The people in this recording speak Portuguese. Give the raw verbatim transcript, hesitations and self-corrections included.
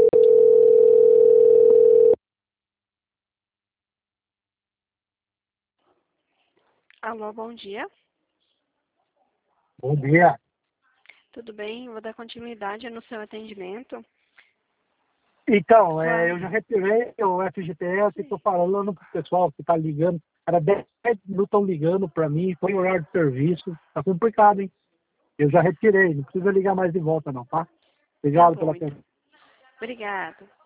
Alô, bom dia. Bom dia. Tudo bem? Vou dar continuidade no seu atendimento. Então, é, Sua... eu já retirei o F G T S e estou falando para o pessoal que está ligando. Era dez minutos estão ligando para mim, foi horário de serviço. Está complicado, hein? Eu já retirei, não precisa ligar mais de volta não, tá? Tá Obrigado pela bom, então. atenção. Obrigada.